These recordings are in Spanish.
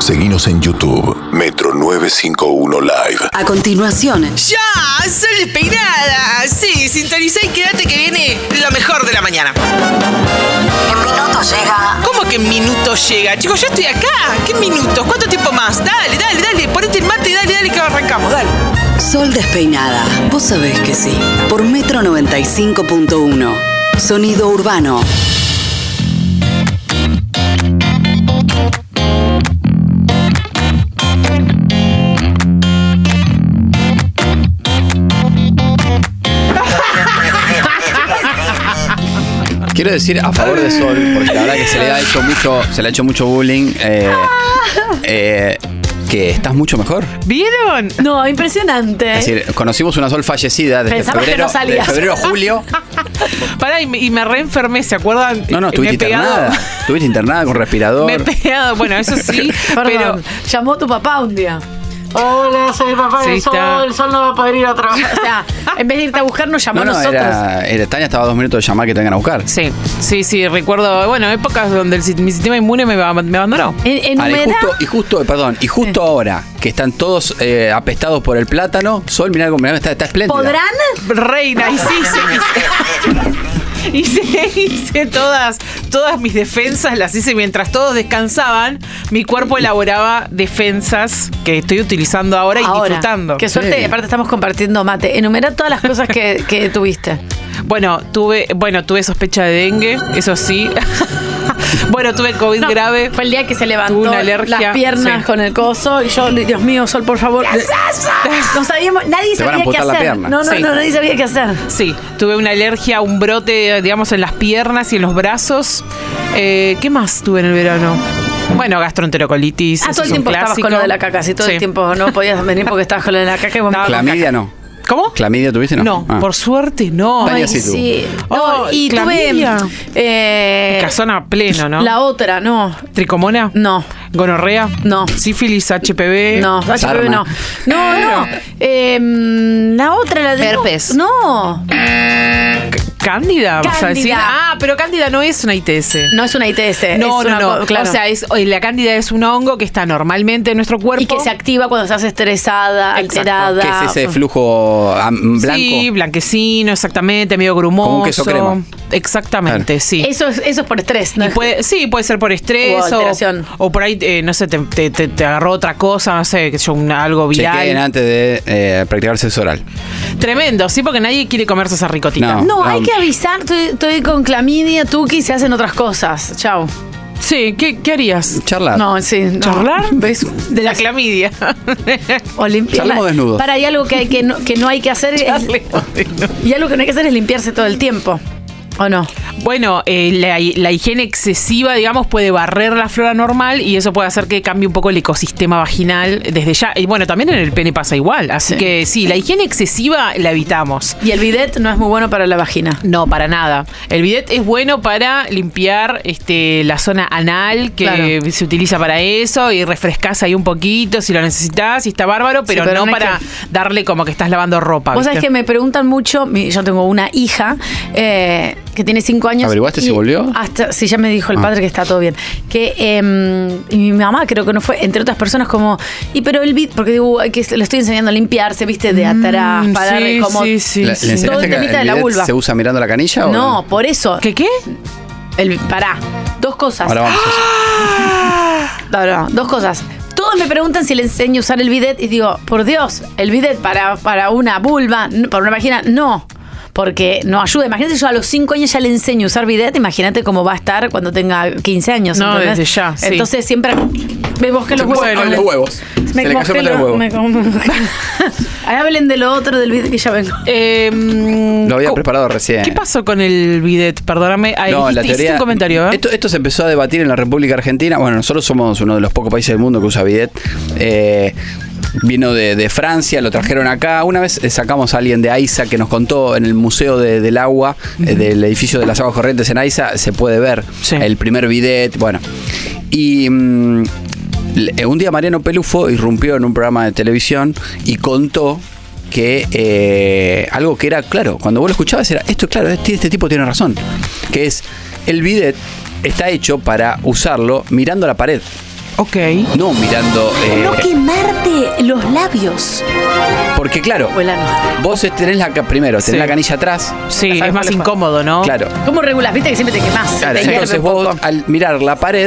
Seguinos en YouTube, Metro 951 Live. A continuación, ¡Ya! ¡Sol despeinada! Sí, sintoniza y quédate que viene lo mejor de la mañana. en minutos llega. ¿Cómo que en minutos llega? Chicos, ya estoy acá. ¿Qué minutos? ¿Cuánto tiempo más? Dale, dale, dale. Ponete el mate, dale, que arrancamos, dale. Sol despeinada. Vos sabés que sí. Por Metro 95.1. Sonido urbano. Quiero decir a favor de Sol, porque la verdad que se le ha hecho mucho bullying, que estás mucho mejor. ¿Vieron? No, impresionante. Es decir, conocimos una Sol fallecida desde febrero, de febrero a julio. Pará, y me reenfermé, ¿se acuerdan? No, estuviste internada. Estuviste internada con respirador. Me he pegado, bueno, eso sí, pero... Llamó tu papá un día. Hola, soy el papá del Sol. El Sol no va a poder ir a trabajar. O sea, en vez de irte a buscar, nos llamó a nosotros. Tania estaba a 2 minutos de llamar que te vengan a buscar. Sí, recuerdo, bueno, épocas donde mi sistema inmune me abandonó. Y justo ahora que están todos apestados por el plátano, Sol, mirá está espléndida. ¿Podrán? Reina, y sí. Hice todas mis defensas, las hice mientras todos descansaban. Mi cuerpo elaboraba defensas que estoy utilizando ahora y disfrutando. Qué suerte, Sí. aparte estamos compartiendo mate. Enumera todas las cosas que tuviste. Bueno, tuve sospecha de dengue, eso sí. Bueno, tuve COVID grave. Fue el día que se levantó Tuve una alergia, las piernas con el coso y yo, Dios mío, Sol, por favor. No sabíamos, nadie Te van a sabía qué amputar la hacer. pierna. No, nadie sabía qué hacer. Sí, tuve una alergia, un brote, digamos, en las piernas y en los brazos. ¿Qué más tuve en el verano? Bueno, gastroenterocolitis. Todo el tiempo estabas con lo de la caca, sí, todo el tiempo no podías venir porque estabas con lo de la caca. Clamidia no. ¿Cómo? ¿Clamidia tuviste? No. Por suerte no. Tania sí tuvo. Sí. Oh, y clamidia. tuve Casona pleno, ¿no? la otra, no. ¿Tricomona? No. ¿Gonorrea? No. ¿Sífilis, HPV? No, HPV no. No. La otra, la de Herpes. No. ¿Cándida? ¿Vas a decir? Cándida. Pero cándida no es una ITS. No es una ITS. No. Claro. O sea, la cándida es un hongo que está normalmente en nuestro cuerpo. Y que se activa cuando estás estresada, Exacto. alterada. ¿Qué es ese flujo blanco? Sí, blanquecino, exactamente, medio grumoso. Como un queso crema. Exactamente, Claro. sí. Eso es por estrés, ¿no? Y puede ser por estrés O alteración. o por ahí, no sé, te agarró otra cosa, no sé, algo viral. Chequeen antes de practicar sexo oral. Tremendo, sí, porque nadie quiere comerse esa ricotita. No, hay que avisar. Estoy con clamidia, tuki, y se hacen otras cosas. Chau. Sí, ¿qué harías? Charlar. No, sí. No. ¿Charlar? ¿Ves? De la clamidia. O limpiar. Charlemos desnudos. Para, hay algo que no hay que hacer. Y algo que no hay que hacer es limpiarse todo el tiempo. ¿O no? Bueno, la higiene excesiva, digamos, puede barrer la flora normal y eso puede hacer que cambie un poco el ecosistema vaginal desde ya. Y bueno, también en el pene pasa igual. Así que sí, la higiene excesiva la evitamos. Y el bidet no es muy bueno para la vagina. No, para nada. El bidet es bueno para limpiar la zona anal, que se utiliza para eso, y refrescas ahí un poquito si lo necesitas, y está bárbaro, pero no para darle como que estás lavando ropa. Vos sabés que me preguntan mucho, yo tengo una hija que tiene 5 años. ¿Averiguaste si volvió? Sí, ya me dijo el padre que está todo bien. Y mi mamá creo que no fue, entre otras personas, como, pero el bidet, porque digo, que le estoy enseñando a limpiarse, viste, de atrás, para darle como ¿Le enseñaste todo el que temita de el la bidet vulva. se usa mirando la canilla? No, por eso. ¿Qué? Pará, dos cosas. Ahora vamos a eso. No, dos cosas. Todos me preguntan si le enseño a usar el bidet y digo, por Dios, el bidet para una vulva, para una vagina, no. Porque no ayuda. Imagínate, yo a los 5 años ya le enseño a usar bidet. Imagínate cómo va a estar cuando tenga 15 años. No, ¿entendés? desde ya, sí. Entonces siempre me mosqué los huevos. Con los huevos. Me Se le cayó mosqué meter el huevo. Ahí hablen de lo otro del bidet que ya vengo. Lo había preparado recién. ¿Qué pasó con el bidet? Perdóname. No, la hiciste teoría. un comentario, ¿eh? Esto se empezó a debatir en la República Argentina. Bueno, nosotros somos uno de los pocos países del mundo que usa bidet. Vino de Francia, lo trajeron acá. Una vez sacamos a alguien de AISA que nos contó en el Museo del Agua, del edificio de las aguas corrientes en AISA, se puede ver el primer bidet. Bueno, y un día Mariano Pelufo irrumpió en un programa de televisión y contó que algo que era claro, cuando vos lo escuchabas era, esto claro, este tipo tiene razón, que es, el bidet está hecho para usarlo mirando a la pared. Ok. No mirando. No quemarte los labios. Porque claro, O el ano. vos tenés primero, tenés Sí. la canilla atrás. Sí, ¿Sabes es cuál más es? incómodo, ¿no? Claro. ¿Cómo regulas? Viste que siempre te quemás. Claro, te hierve entonces un vos poco. al mirar la pared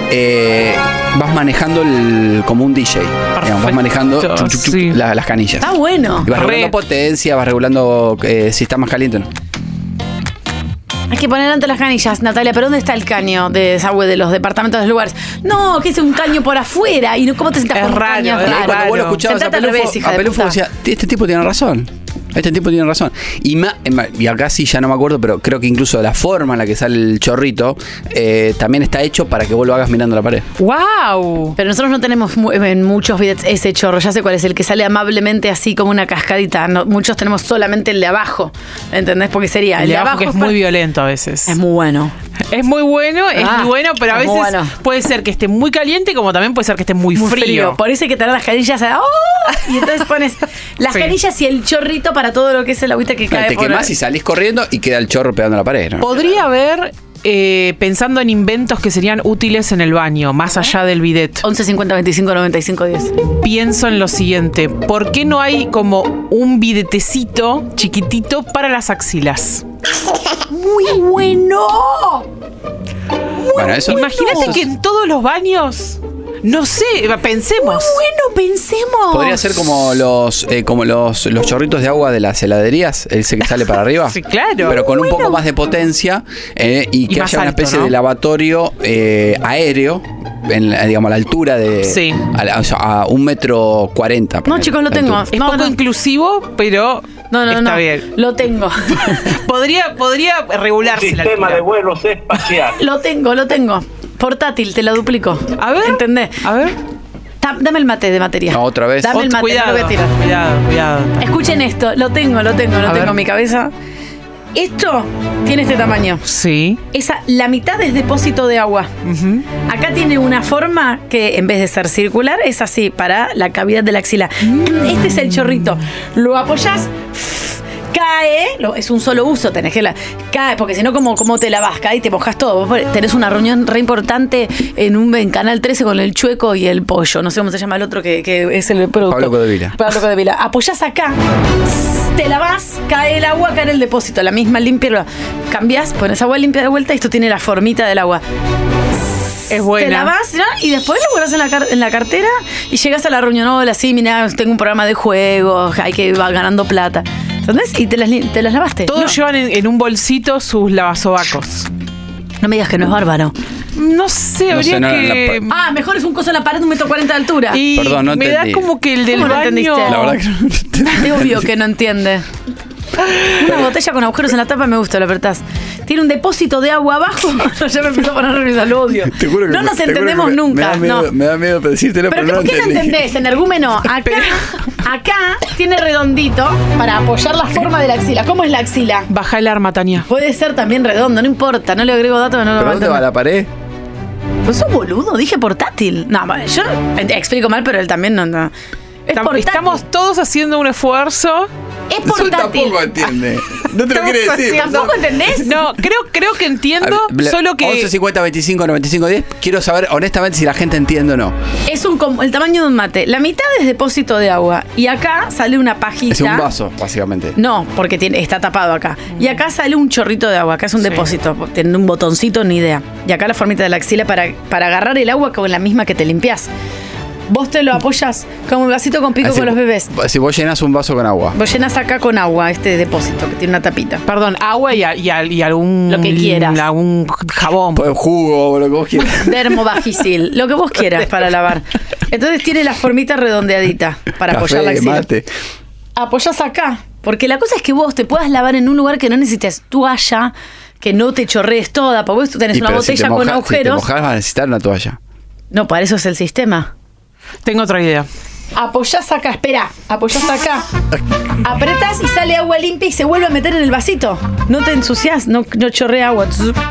vas manejando como un DJ. Digamos, vas manejando sí. las canillas. Está bueno. Y vas regulando potencia, vas regulando si está más caliente o no. Hay que poner antes las canillas, Natalia. ¿Pero dónde está el caño de desagüe de los departamentos de los lugares? No, que es un caño por afuera. ¿Y no, cómo te sentás Es con un raro, caño? es Y ahí raro. cuando vos lo escuchabas Sentate al revés, hija a de Pelufo puta. decía, este tipo tiene razón. Este tipo tiene razón. Y acá sí ya no me acuerdo, pero creo que incluso la forma en la que sale el chorrito también está hecho para que vos lo hagas mirando la pared. ¡Wow! Pero nosotros no tenemos en muchos bidets ese chorro. Ya sé cuál es, el que sale amablemente así como una cascadita. No, muchos tenemos solamente el de abajo. ¿Entendés? Porque sería El de abajo que es muy para- violento a veces. Es muy bueno. Es muy bueno, pero a es veces muy bueno. puede ser que esté muy caliente como también puede ser que esté muy frío. Por eso hay que tener las canillas. ¡Oh! Y entonces pones las Sí. canillas y el chorrito para todo lo que es el agüita que cae Te por quemás y salís corriendo y queda el chorro pegando a la pared, ¿no? Podría haber, pensando en inventos que serían útiles en el baño, más allá del bidet. 11 50 25 95 10. Pienso en lo siguiente, ¿por qué no hay como un bidetecito chiquitito para las axilas? ¡Muy bueno! Bueno, eso. Imagínate que en todos los baños, no sé, pensemos. Bueno, pensemos. Podría ser como los chorritos de agua de las heladerías, ese que sale para arriba. Sí, claro. Pero con un poco más de potencia y que más haya una alto, especie ¿no? de lavatorio aéreo, digamos, a la altura de. Sí. O sea, a 1,40 m. No, chicos, lo tengo. Es No, poco no. inclusivo, pero está bien. Lo tengo. Podría regularse la Sistema altura. de vuelos espacial. lo tengo. Portátil, te lo duplico. A ver. ¿Entendés? A ver. Dame el mate de materia. No, otra vez. Dame el mate, Cuidado, no lo voy a tirar. cuidado. Escuchen esto, lo tengo ver. en mi cabeza. Esto tiene este tamaño. Sí. La mitad es depósito de agua. Ujú. Acá tiene una forma que en vez de ser circular es así, para la cavidad de la axila. Este es el chorrito. Lo apoyás, cae, es un solo uso, tenés que cae, porque si no, ¿cómo te lavas? Cae y te mojas todo. Vos tenés una reunión re importante en Canal 13 con el Chueco y el Pollo. No sé cómo se llama el otro que es el productor. Pablo Codevila. Pablo Codevila. Apoyás acá, te lavas, cae el agua, cae en el depósito. La misma limpia, cambiás, pones agua limpia de vuelta y esto tiene la formita del agua. Es buena. Te lavas, ¿no? Y después lo guardas en la cartera y llegas a la reunión. Hola, sí, mira, tengo un programa de juegos, hay que ir ganando plata. ¿Entendés? Y te las lavaste. Todos no, llevan en un bolsito sus lavasobacos. no me digas que no es bárbaro. No sé, No sé, habría no, que... Mejor es un coso en la pared de 1,40 m de altura. Y Perdón, no me da entendí. como que el del ¿Cómo no baño... entendiste? La verdad que no. Es obvio que no entiende. Una botella con agujeros en la tapa me gusta, lo apretás. Tiene un depósito de agua abajo. Ya me empezó a poner nerviosa, lo odio. Te juro que no nos te juro que entendemos nunca. Me da miedo decírtelo, Pero pero ¿por no qué no entendí. entendés, energúmeno? Acá tiene redondito para apoyar la forma de la axila. ¿Cómo es la axila? Baja el arma, Tania. Puede ser también redondo, no importa. No le agrego datos, no lo ¿Pero va a dónde va entender. la pared? Pues sos boludo, dije portátil. No, yo explico mal, pero él también no. Es portátil. Estamos todos haciendo un esfuerzo. Es Eso portátil. tampoco entiende. No te lo quiere Estamos decir. haciendo- ¿Tampoco entendés? No, creo que entiendo, solo que... 11 50 25 95 10. Quiero saber honestamente si la gente entiende o no. Es el tamaño de un mate. La mitad es depósito de agua. Y acá sale una pajita. Es un vaso, básicamente. No, porque está tapado acá. Y acá sale un chorrito de agua. Acá es un Sí. depósito. Tiene un botoncito, ni idea. Y acá la formita de la axila para agarrar el agua con la misma que te limpias. Vos te lo apoyas como un vasito con pico Así, con los bebés. Si vos llenas un vaso con agua. Vos llenas acá con agua este depósito que tiene una tapita. Perdón, agua y algún... Lo que quieras. Algún jabón. Pues jugo o lo que vos quieras. Dermovagisil, lo que vos quieras para lavar. Entonces tiene la formita redondeadita para apoyar la Café, axila. mate. Apoyás acá, porque la cosa es que vos te puedas lavar en un lugar que no necesites toalla, que no te chorrees toda, porque vos tenés Y una pero si botella te con mojas, agujeros. Si te mojas vas a necesitar una toalla. No, para eso es el sistema. Tengo otra idea. Apoyás acá, espera, apoyás acá. Apretás y sale agua limpia y se vuelve a meter en el vasito. No te ensuciás, no chorrea agua.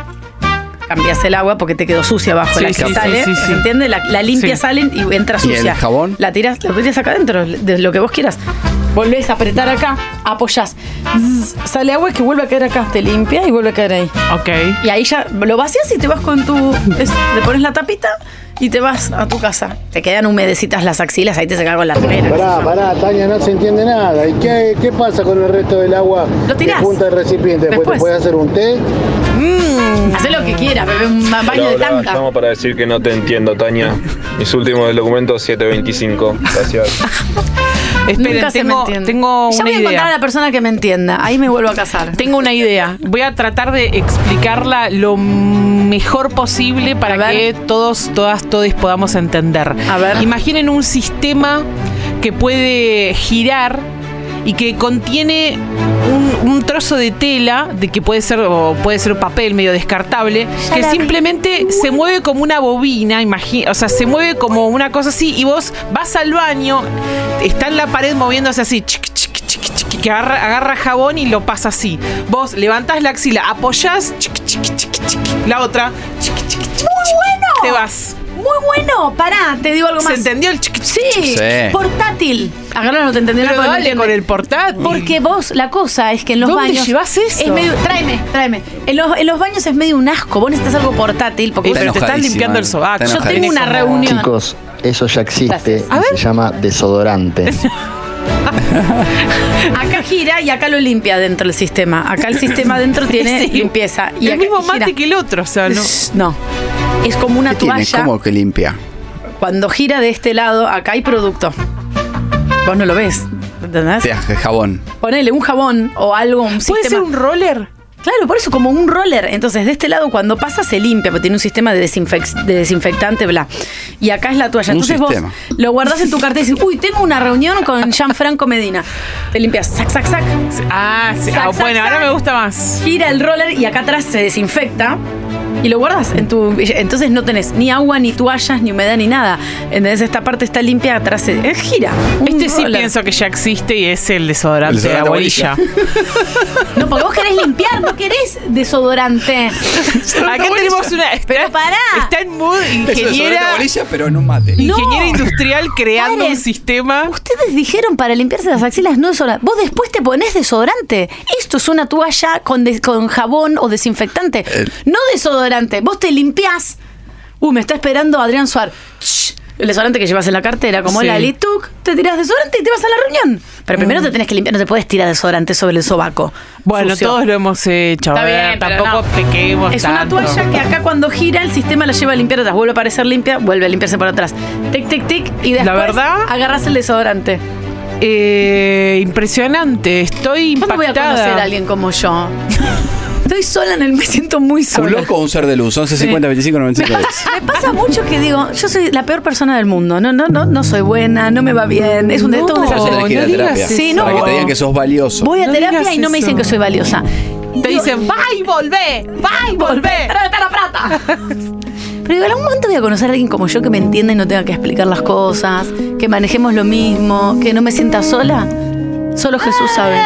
Cambiás el agua porque te quedó sucia abajo. Sí, La que sí, sale, sí, sí, sí. ¿se entiende? La limpia Sí. salen y entra ¿Y sucia. el jabón? La tiras acá adentro, de lo que vos quieras. Volvés a apretar acá, apoyás. Sale agua y que vuelve a caer acá. Te limpia y vuelve a caer ahí. Ok. Y ahí ya lo vacías y te vas con le pones la tapita y te vas a tu casa. Te quedan humedecitas las axilas, ahí te secas con la remera. Pará, Tania, no se entiende nada. ¿Y qué pasa con el resto del agua Lo tirás. que junta el recipiente? Después te puedes hacer un té. Hacé lo que quieras, bebé, un baño de tanca. Llamo para decir que no te entiendo, Tania. Mis últimos documentos 725. Gracias. Esperen, Nunca se me entiende. tengo Ya una voy a encontrar a idea. la persona que me entienda. Ahí me vuelvo a casar. Tengo una idea. Voy a tratar de explicarla lo mejor posible para A ver. que todos podamos entender. A ver. Imaginen un sistema que puede girar y que contiene un trozo de tela, de que puede ser papel medio descartable, Ya que la vi. simplemente se mueve como una bobina, o sea, se mueve como una cosa así, y vos vas al baño, está en la pared moviéndose así, que agarra jabón y lo pasa así. Vos levantás la axila, apoyás, la otra, bueno! te vas. Muy bueno. Pará, te digo algo más. ¿Se entendió el Sí, Sí. portátil. Acá no te entendí. Pero porque no dale entiende. con el portátil. Porque vos, la cosa es que en los ¿Dónde baños. llevas eso? Es medio, tráeme. En los baños es medio un asco. Vos necesitas algo portátil. Porque Pero te están limpiando el sobaco. yo tengo una reunión. Chicos, eso ya existe Gracias. A y ver. se llama desodorante. Acá gira y acá lo limpia dentro del sistema. Acá el sistema adentro tiene Sí. limpieza. Y el acá mismo gira. mate que el otro, o sea, no. No. Es como una ¿Qué tiene? toalla. ¿Cómo que limpia? Cuando gira de este lado, acá hay producto. Vos no lo ves. ¿Entendés? Sí, jabón. Ponele un jabón o algo, un ¿Puede sistema. ser un roller? Claro, por eso como un roller. Entonces, de este lado cuando pasa se limpia, porque tiene un sistema de desinfectante, bla. Y acá es la toalla. Un Entonces sistema. vos lo guardás en tu cartera y dices, uy, tengo una reunión con Gianfranco Medina. Te limpias, sac. Ah, sí. Sac, Bueno, sac, ahora sac. me gusta más. Gira el roller y acá atrás se desinfecta. Y lo guardas en tu. Entonces no tenés ni agua, ni toallas, ni humedad, ni nada. Entonces esta parte está limpia, atrás se gira. Un Este sí roller. pienso que ya existe y es el desodorante de desodorante abuelilla. No, porque vos querés limpiar, no querés desodorante. Acá tenemos una. Pero pará. Está en mood Eso es sobre ingeniera. la bolilla, pero en un mate. No. Ingeniera industrial creando Paren. un sistema. Ustedes dijeron para limpiarse las axilas no desodorante. Vos después te ponés desodorante. Esto es una toalla con jabón o desinfectante. No desodorante. Vos te limpiás. Me está esperando Adrián Suárez. El desodorante que llevas en la cartera, como Sí. Lali, tú te tirás desodorante y te vas a la reunión. Pero primero te tenés que limpiar, no te puedes tirar desodorante sobre el sobaco. Bueno, Sucio. todos lo hemos hecho. Está a ver, bien, pero tampoco no. pequemos Es una tanto. toalla que acá cuando gira el sistema la lleva a limpiar atrás. Vuelve a parecer limpia, vuelve a limpiarse por atrás. Tic, tic, tic. Y después verdad- agarrás el desodorante. Impresionante. Estoy ¿Cuándo voy a impactada. conocer a alguien como yo? Estoy sola me siento muy ¿Un sola. loco o un ser de luz? 11 50 25 95 10. Me pasa mucho que digo, yo soy la peor persona del mundo. No soy buena, no me va bien. Es un No. todo un Vos desastre. tenés que ir a no digas terapia. eso. Sí, no. Para que te digan que sos valioso. Voy a No terapia digas y no me dicen eso. que soy valiosa. Y Te digo, dicen, va y volvé, va y volvé. tráete la plata. Pero digo, en algún momento voy a conocer a alguien como yo que me entienda y no tenga que explicar las cosas, que manejemos lo mismo, que no me sienta sola. Solo Jesús sabe.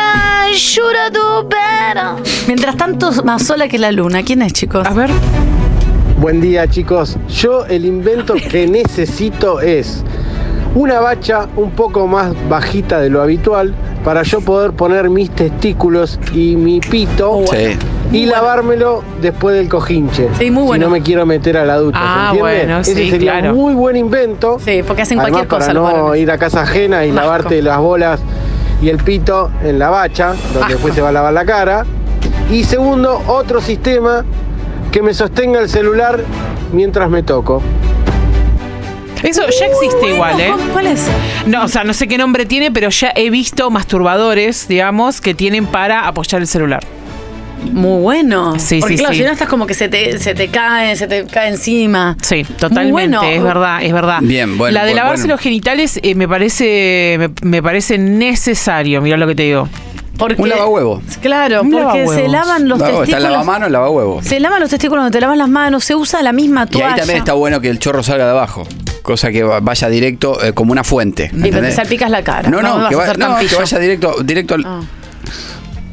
Mientras tanto, más sola que la luna. ¿Quién es, chicos? A ver. Buen día, chicos. Yo el invento que necesito es una bacha un poco más bajita de lo habitual para yo poder poner mis testículos y mi pito Sí. y lavármelo después del cojinche. Sí, muy bueno. Si no me quiero meter a la ducha, Ah, ¿se entiende? bueno, Ese sí, sería claro. un muy buen invento. Sí, porque hacen Además, cualquier cosa. para los no varones. ir a casa ajena y Un asco. lavarte las bolas y el pito en la bacha, donde Asco. después se va a lavar la cara. Y segundo, otro sistema que me sostenga el celular mientras me toco. Eso ya existe igual, ¿eh? ¿Cuál es? No, o sea, no sé qué nombre tiene, pero ya he visto masturbadores, digamos, que tienen para apoyar el celular. Muy bueno. Sí, Porque sí, claro, sí. si no estás como que se te cae encima. Sí, totalmente, Muy bueno. es verdad, es verdad. Bien, bueno, La de lavarse bueno. los genitales me parece necesario, mirá lo que te digo. Porque, Un lavahuevo. Claro, Un porque lavahuevos. se lavan los Está el testículos. lavamano, el lavahuevo. Se lavan los testículos donde te lavas las manos, se usa la misma Y toalla. ahí también está bueno que el chorro salga de abajo. Cosa que vaya directo como una fuente. Y pero te salpicas la cara. No, vas que a hacer vaya tan pillo. directo al. Ah.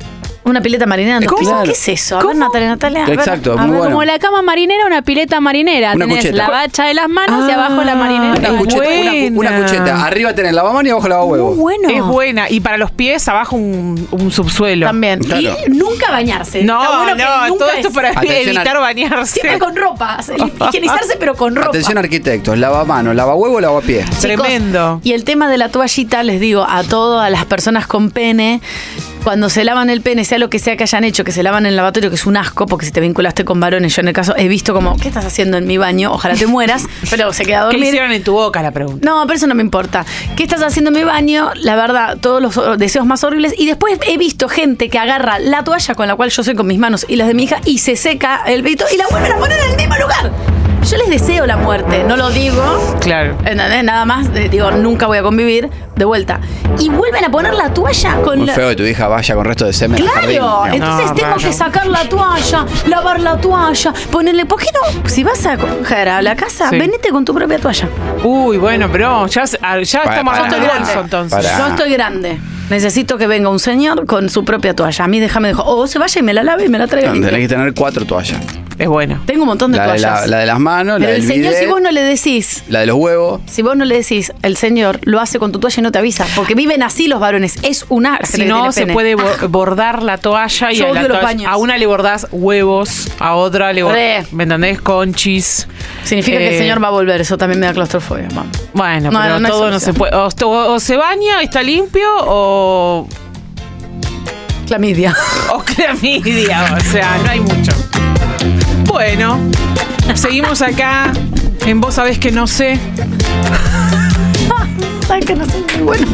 Una pileta marinera en 2 pisos. ¿Qué es eso? A ver, Natalia. A ver. Exacto, A muy ver, bueno. Como la cama marinera, una pileta marinera. Una Tenés cucheta. la bacha de las manos y abajo la marinera. Una cucheta, buena. una cucheta. Arriba tenés lavamanos y abajo lavahuevo. Muy bueno. Es buena. Y para los pies, abajo un subsuelo. También. Claro. Y nunca bañarse. Está No, bueno que no, nunca todo esto para Atención evitar bañarse. Siempre con ropa. Higienizarse, pero con ropa. Atención arquitectos, lavamanos, lavahuevo, lavapiés. Chicos, Tremendo. Y el tema de la toallita, les digo a todas las personas con pene, cuando se lavan el pene, sea lo que sea que hayan hecho, que se lavan en el lavatorio, que es un asco, porque si te vinculaste con varones, yo en el caso he visto como, ¿qué estás haciendo en mi baño? Ojalá te mueras, pero se queda a ¿Qué le dormir. hicieron en tu boca, la pregunta? No, pero eso no me importa. ¿Qué estás haciendo en mi baño? La verdad, todos los deseos más horribles. Y después he visto gente que agarra la toalla con la cual yo soy con mis manos y las de mi hija y se seca el pito y la vuelven a poner en el mismo lugar. Yo les deseo la muerte, no lo digo. Claro. ¿Entendés? Nada más, digo, nunca voy a convivir de vuelta. Y vuelven a poner la toalla con Muy la... feo que tu hija vaya con resto de semen al jardín. Claro, digamos. entonces No, tengo raro. que sacar la toalla, lavar la toalla, ponerle... ¿Por qué no? Si vas a coger a la casa, Sí. venite con tu propia toalla. Uy, bueno, pero ya estamos para. hablando de bolso, entonces. Para. Yo estoy grande. Necesito que venga un señor con su propia toalla. A mí déjame dejar. O se vaya y me la lave y me la traiga. No, tenés limpia. que tener 4 toallas. Es bueno. Tengo un montón de La de, toallas. la de las manos, Pero la el del señor, bidet, si vos no le decís, la de los huevos. si vos no le decís, el señor lo hace con tu toalla y no te avisa. Porque viven así los varones. Es una. Si no, se puede bordar la toalla y Yo a, la odio los toalla- baños. a una le bordás huevos, a otra le Re. bordás, ¿me entendés? Conchis. Significa que el señor va a volver. Eso también me da claustrofobia, mamá. Bueno, No, pero no hay todo no se solución. puede. O se baña, está limpio, o Clamidia. clamidia. O sea, no hay mucho. Bueno, seguimos acá en Vos Sabés Que No Sé. ¿Sabes que no soy muy bueno?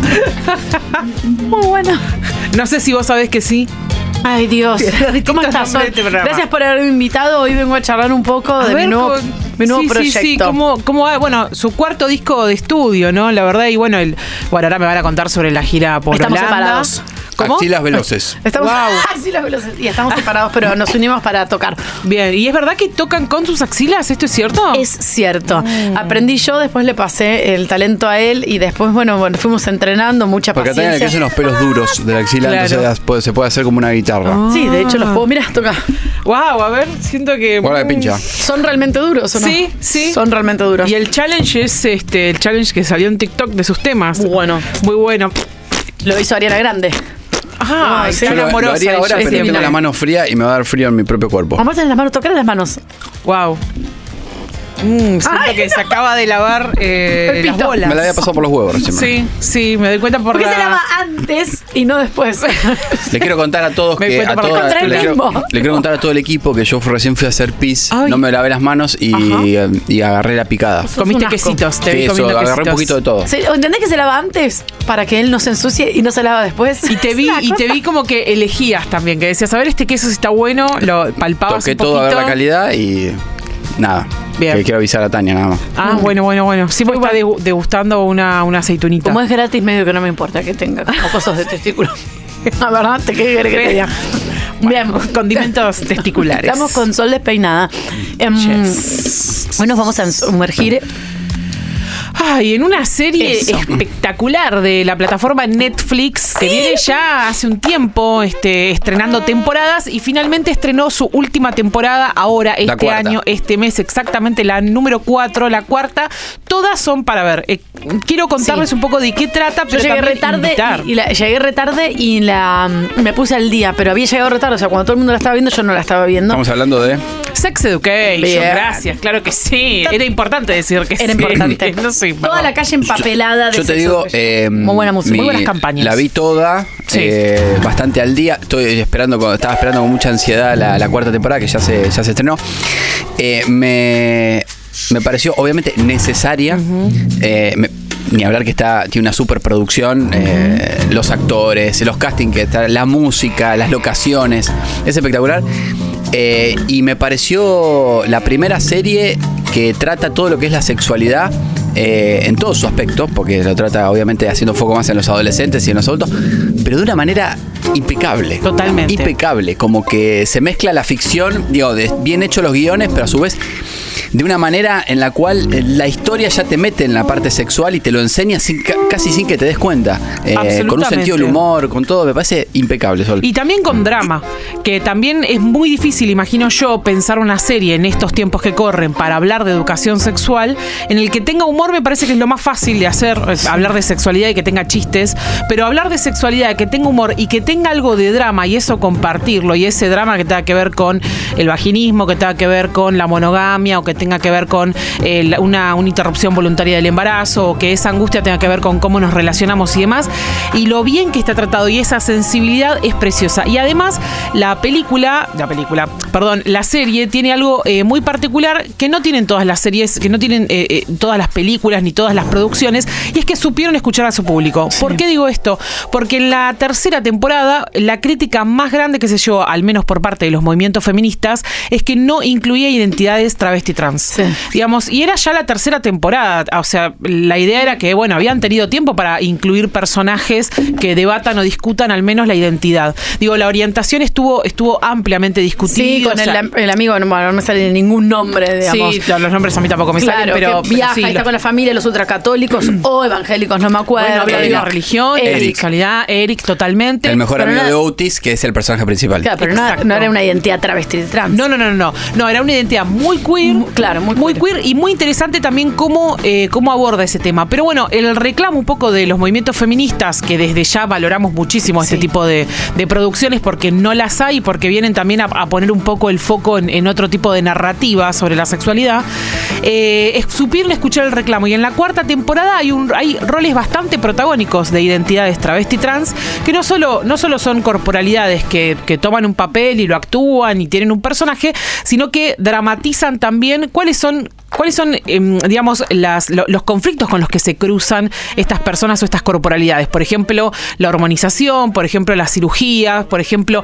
Muy bueno. No sé si vos sabés que sí. Ay, Dios. ¿Cómo estás, Sol? nombre de este programa. Gracias por haberme invitado. Hoy vengo a charlar un poco de mi nuevo proyecto. Sí, cómo va, bueno, su cuarto disco de estudio, ¿no? La verdad, y bueno, ahora me van a contar sobre la gira por Estamos Holanda. separados. ¿Cómo? Axilas veloces. Estamos Wow. así las velocidades. Y estamos separados, pero nos unimos para tocar. Bien, ¿y es verdad que tocan con sus axilas? ¿Esto es cierto? Es cierto. Aprendí yo, después le pasé el talento a él y después, bueno, fuimos entrenando, mucha Porque acá le paciencia. crecen los pelos duros de la axila, Claro. entonces se puede hacer como una guitarra. Sí, de hecho los puedo. Mira, toca. Wow, a ver, siento que. Guarda que pincha. ¿Son realmente duros o no? Sí, sí. Son realmente duros. Y el challenge es el challenge que salió en TikTok de sus temas. Muy bueno. Muy bueno. Lo hizo Ariana Grande. Ah, Ay, sí, Yo lo amorosa. haría ahora, ella es pero tengo divina. la mano fría y me va a dar frío en mi propio cuerpo. Vamos a tener las manos, tocar las manos. Wow. Siento Ay, que se acaba de lavar El las pito. bolas. Me la había pasado por los huevos recién. Sí, sí, me doy cuenta por ¿Por qué la... se lava antes y no después? Le quiero contar a todos Me que cuento a por todas- contra el le quiero, mismo. le quiero contar a todo el equipo que yo recién fui a hacer pis, Ay. no me lavé las manos y agarré la picada. Comiste un asco. quesitos, te Sí, vi eso, comiendo agarré un quesitos. poquito de todo. ¿Entendés que se lava antes? Para que él no se ensucie y no se lava después. Y te vi como que elegías también, que decías, a ver, este queso si está bueno, lo palpabas Toqué un todo a ver poquito. la calidad y nada. Bien. Que quiero avisar a Tania nada más. Ah, bueno. Sí, porque está degustando una aceitunita. Como es gratis, medio que no me importa que tenga como cosas de testículo. La verdad, ¿qué querés que te diga? Bien. Condimentos testiculares. Estamos con Sol despeinada. Hoy nos vamos a sumergir. Ay, en una serie Eso. espectacular de la plataforma Netflix que viene ya hace un tiempo estrenando temporadas y finalmente estrenó su última temporada ahora, La este cuarta. año, este mes, exactamente la número 4, la cuarta. Todas son para ver. Quiero contarles Sí. un poco de qué trata, Yo pero llegué también retarde invitar. llegué retarde y me puse al día, pero había llegado retarde. O sea, cuando todo el mundo la estaba viendo, yo no la estaba viendo. Estamos hablando de... Sex Education, Bien. gracias, claro que sí. Era importante decir que Era sí. importante. No sé, Toda perdón. la calle empapelada de Yo te Sex digo, Education. Muy buena música. muy buenas campañas. La vi toda, Sí. bastante al día. Estaba esperando con mucha ansiedad la cuarta temporada que ya se estrenó. Me pareció obviamente necesaria. Ni hablar que tiene una superproducción, los actores, los castings, la música, las locaciones, es espectacular. Y me pareció la primera serie que trata todo lo que es la sexualidad en todos sus aspectos, porque lo trata obviamente haciendo foco más en los adolescentes y en los adultos, pero de una manera impecable. Totalmente. Impecable, como que se mezcla la ficción, bien hechos los guiones, pero a su vez de una manera en la cual la historia ya te mete en la parte sexual y te lo enseña casi sin que te des cuenta. Con un sentido del humor, con todo, me parece impecable, Sol. Y también con drama, que también es muy difícil, imagino yo, pensar una serie en estos tiempos que corren para hablar de educación sexual, en el que tenga humor me parece que es lo más fácil de hacer, hablar de sexualidad y que tenga chistes, pero hablar de sexualidad, que tenga humor y que tenga algo de drama y eso compartirlo, y ese drama que tenga que ver con el vaginismo, que tenga que ver con la monogamia o que tenga que ver con una interrupción voluntaria del embarazo, o que esa angustia tenga que ver con cómo nos relacionamos y demás, y lo bien que está tratado y esa sensibilidad es preciosa. Y además la serie tiene algo muy particular que no tienen todas las series, que no tienen todas las películas ni todas las producciones, y es que supieron escuchar a su público. Sí. ¿Por qué digo esto? Porque en la tercera temporada la crítica más grande que se llevó, al menos por parte de los movimientos feministas, es que no incluía identidades travesti trans. Sí. Digamos, y era ya la tercera temporada, o sea, la idea era que, bueno, habían tenido tiempo para incluir personajes que debatan o discutan al menos la identidad. Digo, la orientación estuvo ampliamente discutida. Sí, con el amigo, no me sale ningún nombre, digamos. Sí, los nombres a mí tampoco me salen, pero viaja, sí, está con la familia, los ultracatólicos o evangélicos, no me acuerdo. Bueno, había de la religión, de sexualidad, Eric, totalmente. El mejor amigo de Otis, que es el personaje principal. Claro, pero no era una identidad travesti trans. No, era una identidad muy queer. Claro, muy queer y muy interesante también cómo aborda ese tema. Pero bueno, el reclamo un poco de los movimientos feministas, que desde ya valoramos muchísimo este tipo de producciones porque no las hay, porque vienen también a poner un poco el foco en otro tipo de narrativa sobre la sexualidad, supieron escuchar el reclamo. Y en la cuarta temporada hay roles bastante protagónicos de identidades travesti trans, que no solo son corporalidades que toman un papel y lo actúan y tienen un personaje, sino que dramatizan también cuáles son digamos, los conflictos con los que se cruzan estas personas o estas corporalidades. Por ejemplo, la hormonización, por ejemplo, las cirugías, por ejemplo,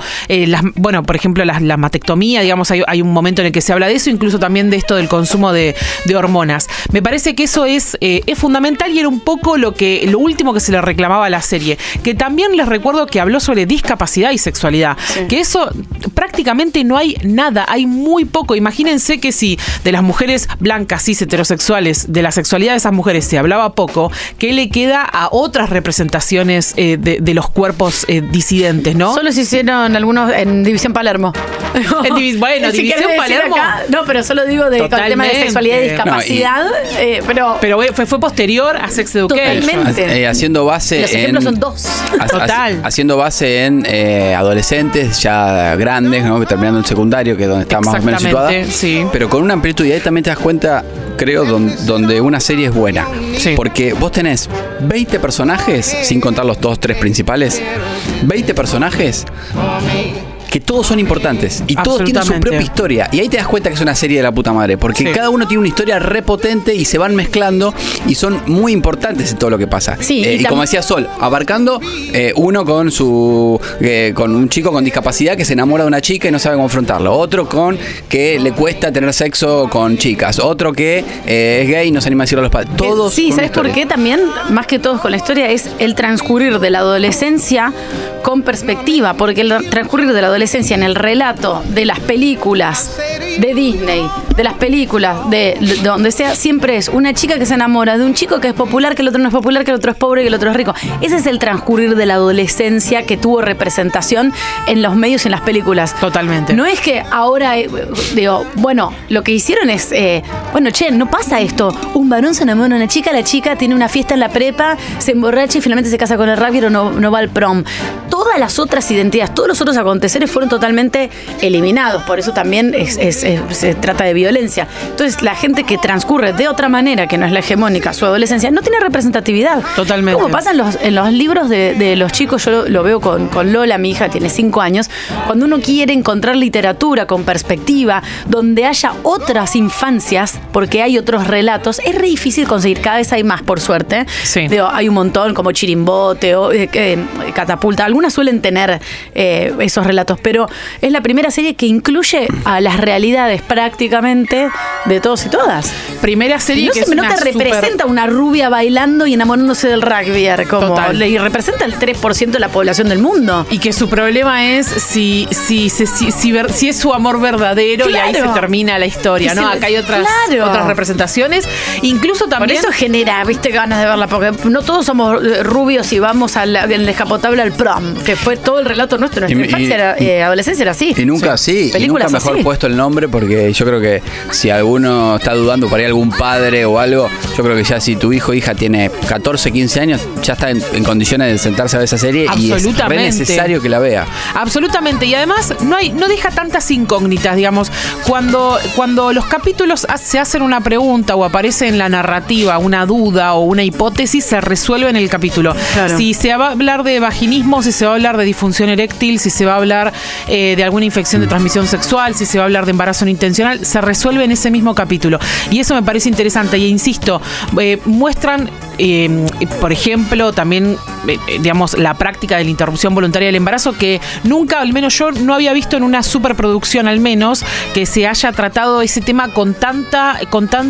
la mastectomía, digamos, hay un momento en el que se habla de eso, incluso también de esto del consumo de hormonas. Me parece que eso es fundamental y era un poco lo último que se le reclamaba a la serie. Que también les recuerdo que habló sobre discapacidad y sexualidad. Sí. Que eso prácticamente no hay nada, hay muy poco. Imagínense que si de las mujeres blancas, cis, heterosexuales, de la sexualidad de esas mujeres se hablaba poco, ¿qué le queda a otras representaciones de los cuerpos disidentes, no? Solo se hicieron algunos en División Palermo. División Palermo. Acá, no, pero solo digo con el tema de sexualidad y discapacidad. Pero fue posterior a Sex Education. Totalmente. Haciendo base los ejemplos son dos. Total. Haciendo base en adolescentes ya grandes, ¿no? Terminando el secundario, que es donde está más o menos situada. Sí. Pero con una amplitud, y ahí también te das cuenta, creo, donde una serie es buena. Sí. Porque vos tenés 20 personajes, sin contar los 2-3 principales, 20 personajes que todos son importantes y todos tienen su propia historia, y ahí te das cuenta que es una serie de la puta madre, porque cada uno tiene una historia repotente y se van mezclando y son muy importantes en todo lo que pasa. Sí, y como decía Sol, abarcando uno con un chico con discapacidad que se enamora de una chica y no sabe cómo afrontarlo, otro con que le cuesta tener sexo con chicas, otro que es gay y no se anima a decirlo a los padres. Todos. Sí, ¿sabes por qué también? Más que todos con la historia es el transcurrir de la adolescencia con perspectiva, porque el transcurrir de la adolescencia en el relato de las películas de Disney, de las películas de donde sea, siempre es una chica que se enamora de un chico que es popular, que el otro no es popular, que el otro es pobre, que el otro es rico. Ese es el transcurrir de la adolescencia que tuvo representación en los medios y en las películas. Totalmente. No es que ahora, lo que hicieron es, no pasa esto. Un varón se enamora de una chica, la chica tiene una fiesta en la prepa, se emborracha y finalmente se casa con el rugby o no va al prom. Todas las otras identidades, todos los otros aconteceres fueron totalmente eliminados. Por eso también se trata de violencia. Entonces, la gente que transcurre de otra manera, que no es la hegemónica, su adolescencia, no tiene representatividad. Totalmente. Como pasa en los libros de los chicos, yo lo veo con Lola, mi hija tiene 5 años, cuando uno quiere encontrar literatura con perspectiva, donde haya otras infancias, porque hay otros relatos, es re difícil conseguir. Cada vez hay más, por suerte. Sí. Hay un montón, como Chirimbote o Catapulta. Algunas suelen tener esos relatos, pero es la primera serie que incluye a las realidades prácticamente de todos y todas. Primera serie que no te representa una rubia bailando y enamorándose del rugby, como y representa el 3% de la población del mundo. Y que su problema es si es su amor verdadero, y ahí se termina la historia, ¿no? Acá hay otras representaciones. Incluso también. Por eso genera, viste, ganas de verla, porque no todos somos rubios y vamos en el descapotable al prom, que fue todo el relato nuestro. Nuestra infancia, adolescencia era así. Y nunca y nunca mejor puesto el nombre, porque yo creo que si alguno está dudando para ir algún padre o algo, yo creo que ya si tu hijo o hija tiene 14, 15 años, ya está en condiciones de sentarse a ver esa serie y es re necesario que la vea. Absolutamente. Y además no deja tantas incógnitas, digamos. Cuando los capítulos se hacen una pregunta o aparece en la narrativa una duda o una hipótesis, se resuelve en el capítulo. Claro. Si se va a hablar de vaginismo, si se va a hablar de disfunción eréctil, si se va a hablar de alguna infección de transmisión sexual, si se va a hablar de embarazo no intencional, se resuelve en ese mismo capítulo. Y eso me parece interesante. Y insisto, muestran, por ejemplo, también, digamos, la práctica de la interrupción voluntaria del embarazo, que nunca, al menos yo, no había visto en una superproducción, al menos, que se haya tratado ese tema con tanta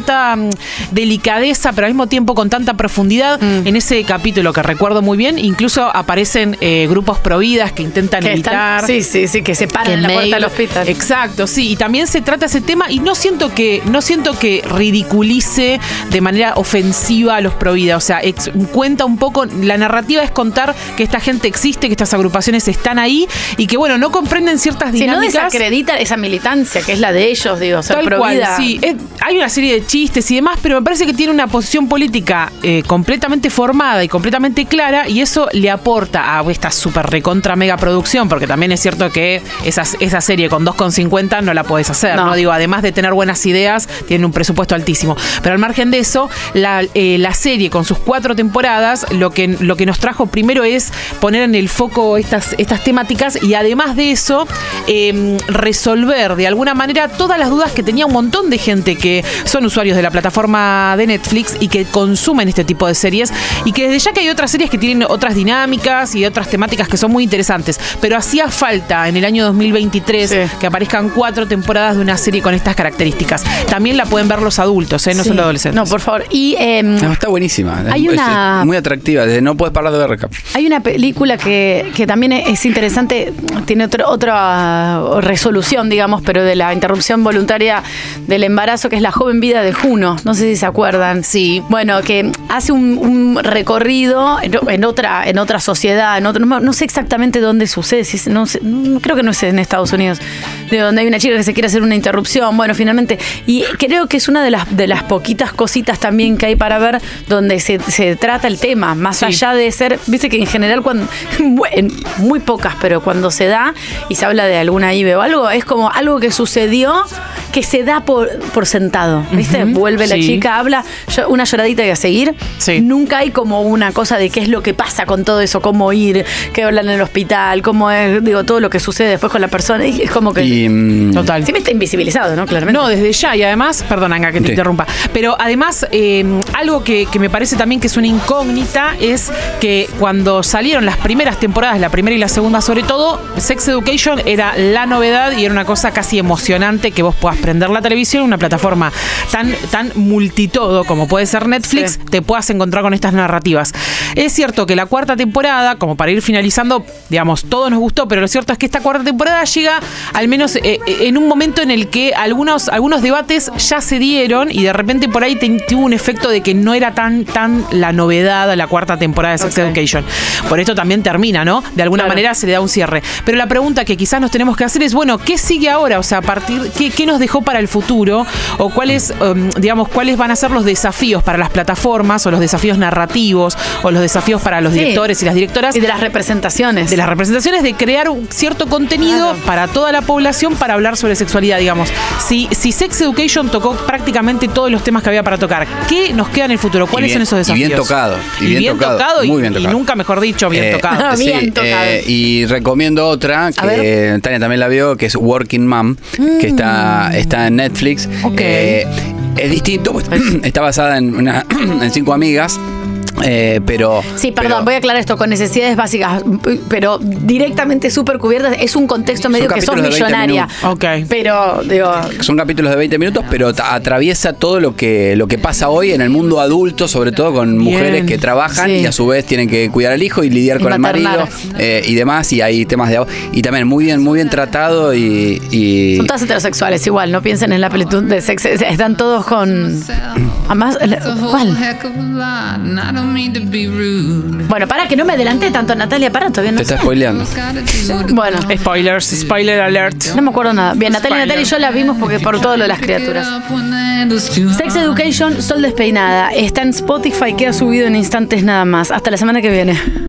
delicadeza, pero al mismo tiempo con tanta profundidad. En ese capítulo, que recuerdo muy bien, incluso aparecen grupos providas que intentan evitar. Sí, que se paran en la puerta del hospital. Exacto, sí. Y también se trata ese tema, y no siento que ridiculice de manera ofensiva a los providas. O sea, cuenta un poco, la narrativa es contar que esta gente existe, que estas agrupaciones están ahí y que, bueno, no comprenden ciertas dinámicas. Si no desacredita esa militancia, que es la de ellos, digo, ser tal provida. Cual, sí. Hay una serie de chistes y demás, pero me parece que tiene una posición política completamente formada y completamente clara, y eso le aporta a esta super recontra mega producción, porque también es cierto que esa serie con 2,50 no la podés hacer, ¿no? Digo, además de tener buenas ideas, tiene un presupuesto altísimo. Pero al margen de eso, la serie con sus 4 temporadas, lo que nos trajo primero es poner en el foco estas temáticas, y además de eso, resolver de alguna manera todas las dudas que tenía un montón de gente que son usuarios de la plataforma de Netflix y que consumen este tipo de series, y que desde ya que hay otras series que tienen otras dinámicas y otras temáticas que son muy interesantes, pero hacía falta en el año 2023 que aparezcan 4 temporadas de una serie con estas características. También la pueden ver los adultos, no solo adolescentes. No, por favor. Y está buenísima. Es muy atractiva, no puedes parar de ver. Hay una película que también es interesante, tiene otra resolución, digamos, pero de la interrupción voluntaria del embarazo, que es La joven vida de Juno. No sé si se acuerdan. Sí. Bueno, que hace un recorrido en otra sociedad, no sé exactamente dónde sucede, creo que no es en Estados Unidos, de donde hay una chica que se quiere hacer una interrupción. Bueno, finalmente, y creo que es una de las poquitas cositas también que hay para ver donde se trata el tema, más allá de ser, viste que en general en muy pocas, pero cuando se da y se habla de alguna IVE o algo, es como algo que sucedió, que se da por sentado, ¿viste? Vuelve la chica, habla, una lloradita y a seguir. Sí. Nunca hay como una cosa de qué es lo que pasa con todo eso, cómo ir, qué hablan en el hospital, cómo es, digo, todo lo que sucede después con la persona. Y es como que... Total. Siempre está invisibilizado, ¿no? Claramente. No, desde ya. Y además, perdón, Anga, que te interrumpa, pero además, algo que me parece también que es una incógnita es que cuando salieron las primeras temporadas, la primera y la segunda sobre todo, Sex Education era la novedad y era una cosa casi emocionante que vos puedas prender la televisión, una plataforma tan multitodo como puede ser Netflix, te puedas encontrar con estas narrativas. Es cierto que la 4ª temporada, como para ir finalizando, digamos, todo nos gustó, pero lo cierto es que esta 4ª temporada llega al menos en un momento en el que algunos debates ya se dieron y de repente por ahí tuvo un efecto de que no era tan la novedad la 4ª temporada de Sex Education. Por esto también termina, ¿no? De alguna manera se le da un cierre. Pero la pregunta que quizás nos tenemos que hacer es, bueno, ¿qué sigue ahora? O sea, ¿qué nos dejó para el futuro? O cuáles van a ser los desafíos para las plataformas, o los desafíos narrativos, o los desafíos para los directores y las directoras. Y de las representaciones. De las representaciones, de crear un cierto contenido para toda la población para hablar sobre sexualidad, digamos. Si Sex Education tocó prácticamente todos los temas que había para tocar, ¿qué nos queda en el futuro? ¿Cuáles son esos desafíos? Y bien tocado. Muy bien tocado. Y nunca mejor dicho, bien tocado. Bien tocado. Y recomiendo otra que Tania también la vio, que es Working Mom, que está en Netflix. Es distinto, está basada en 5 amigas Pero. Sí, perdón, voy a aclarar esto, con necesidades básicas, pero directamente súper cubiertas. Es un contexto medio que sos millonaria. Ok. Pero, digo. Son capítulos de 20 minutos, pero atraviesa todo lo que pasa hoy en el mundo adulto, sobre todo con mujeres que trabajan y a su vez tienen que cuidar al hijo y lidiar con el marido y demás. Y hay temas de. Y también muy bien tratado y. Son todas heterosexuales, igual, no piensen en la plenitud de sexo. Están todos con. Además, ¿cuál? Bueno, para que no me adelante tanto, Natalia, para, todavía no Te sé. está spoileando. Bueno, Spoiler alert. no me acuerdo nada. Bien, Natalia y yo la vimos porque por todo lo de las criaturas. Sex Education, Sol Despeinada. Está en Spotify, queda subido en instantes nada más. Hasta la semana que viene.